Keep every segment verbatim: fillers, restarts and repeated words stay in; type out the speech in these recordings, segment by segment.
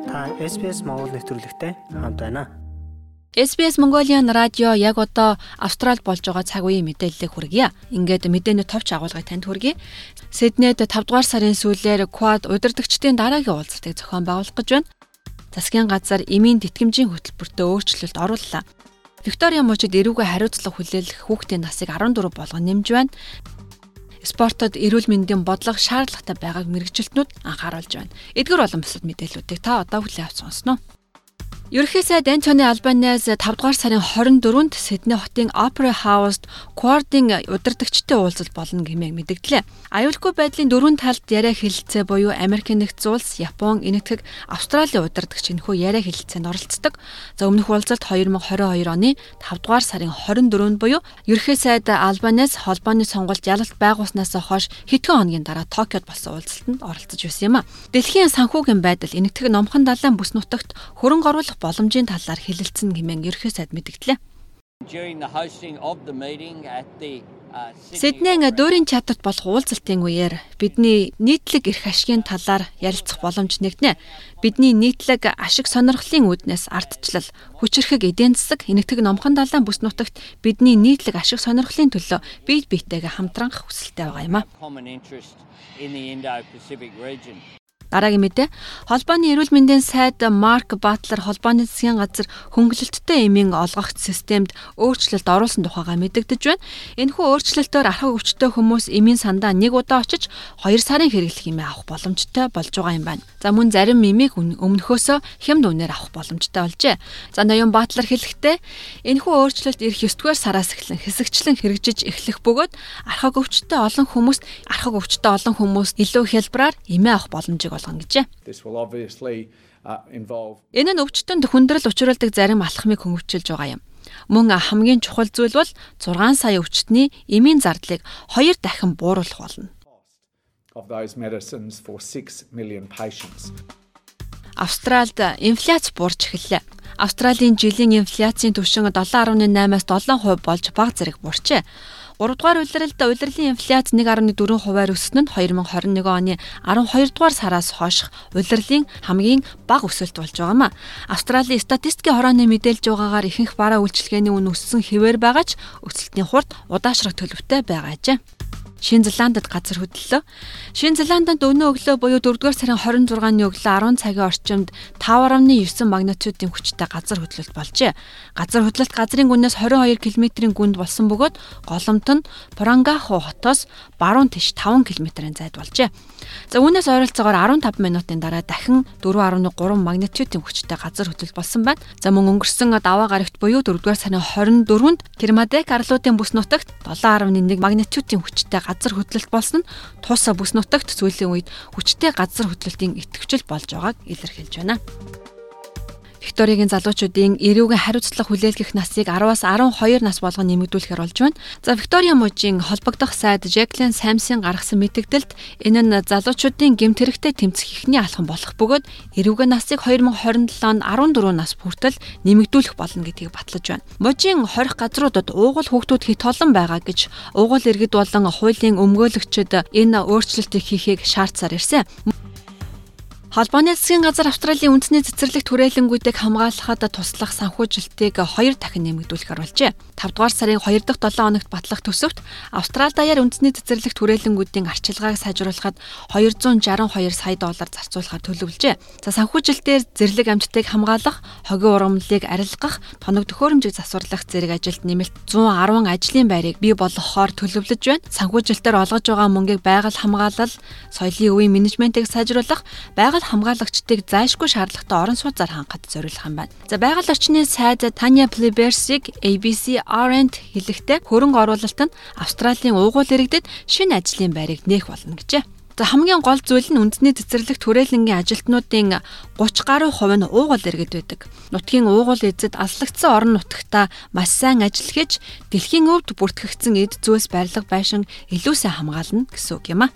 Та эс би эс Монгол нэвтрүүлэгтэй хамт байна. эс би эс Mongolian радио яг одоо Австралид болж байгаа цаг үеийн мэдээллийг хүргье. Ингээд мэдээний товч агуулгыг танд хүргэе. Сиднейд тавь дугаар сарын сүүлээр Quad удирдагчдын дараагийн уулзалтыг зохион байгуулах гэж байна. Засгийн газар эмийн тэтгэмжийн хөтөлбөртөө өөрчлөлт орууллаа. Виктория мужид эрүүгээ хариуцлага хүлээх хүүхдийн насыг арван дөрөв болгон нэмж байна. Спортод эрүүл мэндийн бодлого шаардлагатай байгааг мэргэжилтнүүд анхааруулж байна. Эдгээр болон бусад мэдээллүүдийг та одоо хүлээн авч сонсноо. Ерөнхий сайд Антони Албанез тавь дугаар сарын хорин дөрөвт Сидней хотын Opera House-д Quad-ын удирдагчтай уулзалт болно гэмээн мэдэгдлээ. Аюулгүй байдлын дөрвөн талд яриа хэлэлцээ буюу Америк нэгдсэн улс, Япон, Энэтхэг, Австралийн удирдагч энэхүү яриа хэлэлцээнд оролцдог. За өмнөх уулзалт хоёр мың двадцать хоёр оны тавь дугаар сарын хорин дөрөвнд буюу ерөнхий сайд Албанез холбооны сонгуульд ялалт байгуулснаас хойш хэдхэн хоногийн дараа Токиод болсон уулзалтанд оролцож байсан юм а. Дэлхийн санхүүгийн байдал Энэтхэг номхон далайн бүс нутагт хөрөнгө оруулах боломжийн талаар хэлэлцэн гэмээн ерөнхий сайд мэдэгдлээ. Сиднейн дүүрийн чатарт болох уулзалтын үеэр бидний нийтлэг эрх ашигын талаар ярилцах боломж нэгднэ. Бидний нийтлэг ашиг сонирхлын үүднээс ардчлал, хүчирхэг эдийн засаг, Энэтхэг номхон далайн бүс нутагт бидний нийтлэг ашиг сонирхлын төлөө бие биетэйгээ хамтрах хүсэлтэй байгаа юм а. Дараагийн мэдээ, холбооны эрүүл мэндийн сайд Марк Батлер холбооны засгийн газар хөнгөлөлттэй эмийн олгох системд өөрчлөлт оруулсан тухайга мэдэгдэж байна. Энэхүү өөрчлөлтөөр архаг өвчтөй хүмүүс эмийн сандаа нэг удаа очиж хоёр сарын хэрэглэх эмээ авах боломжтой болж байгаа юм байна. За мөн зарим эмийг өмнөхөөсөө хямд үнээр авах боломжтой болжээ. За ноён Батлер хэлэхдээ энэхүү өөрчлөлт ирэх ёс дугаар сараас эхлэн хэсэгчлэн хэрэгжиж эхлэх бөгөөд архаг өвчтөй олон хүмүүст архаг өвчтөй олон хүмүүс илүү хялбараар эмээ авах боломжийг болгоно гэжээ. Энэ нь өвчтөнд хүндрэл учруулдаг зарим алхмыг хөнгөвчилж байгаа юм. Мөн хамгийн чухал зүйл бол зургаан сая өвчтний эмийн зардлыг хоёр дахин бууруулах болно. Австралид инфляц буурч эхэллээ. Австралийн жилийн инфляцийн түвшин долоо нуруу наймаас долоо хувь болж бага зэрэг буурчээ. гурав дугаар улиралд улирлын инфляц нэг нуруу дөрвөн хувиар өссөн нь хоёр мың двадцать нэг оны арван хоёр дугаар сараас хойш улирлын хамгийн бага өсөлт болж байгаа юм а. Австралийн статистикийн хорооны мэдээлж байгаагаар ихэнх бараа үйлчилгээний үн өссөн хэвээр байгаа ч өсөлтийн хурд удаашрах төлөвтэй байгаа ажээ. Шинэ Зеландд газар хөдлөлөө. Шинэ Зеландд өнөө өглөө буюу дөрөвдүгээр сарын хорин зургааны өглөө арван цагийн орчимд таван нуруу девять магнитудын хүчтэй газар хөдлөлт болжээ. Газар хөдлөлт газрын гүнээс двадцать two километрийн гүнд болсон бөгөөд голомт нь Порангаху хотоос баруун тийш таван километрийн зайд болжээ. За үүнээс ойролцоогоор арван таван минутын дараа дахин four point three магнитудын хүчтэй газар хөдлөлт болсон байна. За мөн өнгөрсөн даваа гарагт буюу дөрөвдүгээр сарын хорин дөрөвт Кермадек арлуудын бүс нутагт seven point one магнитудын хүчтэй газар хөдлөлт болсон нь тусаа бүс нутагт сүүлийн үед хүчтэй газар хөдлөлтийн идэвхжил болж байгааг илэрхийлж байна. Викториагийн залуучуудын эрүүгийн хариуцлага хүлээлгэх насыг араваас арван хоёр нас болгон нэмэгдүүлэхээр болж байна. За Виктория мужийн холбогдох сайд Жаклин Самсын гаргасан мэдээлэлд энэ нь залуучуудын гэмт хэрэгтэй тэмцэх эхний алхам болох бөгөөд эрүүгийн насыг хоёр мың двадцать seven он арван дөрвөн нас хүртэл нэмэгдүүлэх болно гэдгийг батлаж байна. Мужийн хорих газруудад уугуул хүүхдүүд хит олон байгаа гэж уугуул иргэд болон хуулийн өмгөөлөгчид энэ өөрчлөлтийг хийхийг шаардсаар ирсэн. Холбооны засгийн газар Австралийн үндэсний цэцэрлэгт хүрээлэнгүүдийг хамгаалахад туслах санхүүжилтийг хоёр дахин нэмэгдүүлэх оруулжээ. тавь дугаар сарын хоёр дахь долоо хоногт батлах төсөвт Австрали даяар үндэсний цэцэрлэгт хүрээлэнгүүдийн арчилгааг сайжруулахад two hundred sixty-two сая доллар зарцуулахаар төлөвлөжээ. За санхүүжилтээр зэрлэг амьтдыг хамгаалах, хогийн ургамлыг арилгах, тоног төхөөрөмжийг засварлах зэрэг ажилд нэмэлт one ten ажлын байрыг бий болгохоор төлөвлөж байна. Санхүүжилтээр олгож байгаа мөнгийг байгаль хамгаалал, соёлын өвийн менежментийг сайжруулах, байгаль хамгаалагчдыг зайлшгүй шаардлагатай орон сууцаар хангахад зориулах юм байна. За байгаль орчны сайд Таня Плиберсиг A B C R-нд хэлэхдээ хөрөнгө оруулалт нь Австралийн уугуул иргэдэд шинэ ажлын байрыг нээх болно гэжээ. За хамгийн гол зүйл нь үндэсний цэцэрлэгт хүрээлэнгийн ажилтнуудын thirty гаруй хувь нь уугуул иргэд байдаг. Нутгийн уугуул эзэд аслагдсан орон нутагта маш сайн ажил хийж дэлхийн өвд бүртгэгдсэн эд зүйлс барилга байшин илүү сайн хамгаална гэсэн үг юм а.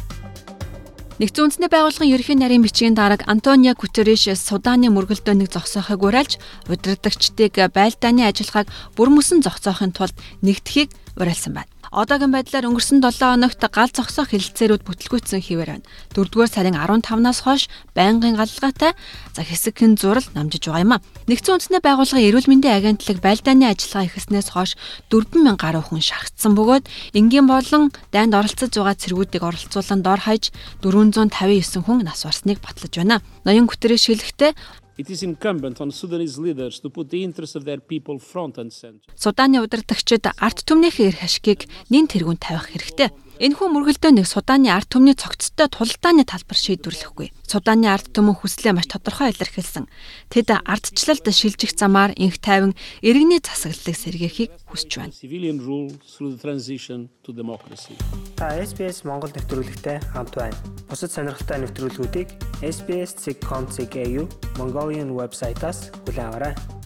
Нэгдсэн үндэсний байгууллагын ерөнхий нарийн бичгийн дарга Антонио Гутерриш Суданы мөргөлдөөнийг зогсоохыг уриалж, удирдагчдыг байлдааны ажиллагааг бүр мөсөн зогсоохын тулд нэгдэхийг уриалсан байна. Одоогийн байдлаар өнгөрсөн долоон хоногт гал зогсоох хэлэлцээрүүд бүтлгүүцсэн хэвээр байна. дөрөвдүгээр сарын арван тавнаас хойш байнгын галгалгаатай за хэсэг хэн зурал намжиж байгаа юм а. Нэгдсэн үндэсний байгууллагын эрүүл мэндийн агентлаг байлдааны ажиллагаа эхэлснээс хойш дөрвөн мянган гаруй хүн шахагдсан бөгөөд энгийн болон дайнд оролцож байгаа цэргүүдийг оролцуулан дор хаяж дөрвөн зуун тавин девэн хүн нас барсныг батлаж байна. Ноён Гүтереш хэлэхдээ It is incumbent on Sudanese leaders to put the interests of their people front and center. Суданы удирдагчид ард түмнийхээ эрх ашигыг нэн тэргүүнд тавих хэрэгтэй. Энэхүү мөргөлдөө нэг Суданы ард түмний цогцтой тулдааны талбар шийдвэрлэхгүй. Суданы ард түмэн хүслээ маш тодорхой илэрхийлсэн. Тэд ардчлалд шилжих замаар инх тайван иргэний засаглалыг сэргээхийг хүсэж байна. Civilian rule through the transition to democracy. Та эс би эс Монгол нэвтрүүлэгтэй хамт байна. Бусад сонирхолтой нэвтрүүлгүүдийг эс би эс dot com dot a u Mongolian вебсайтаас хүлээн аваарай.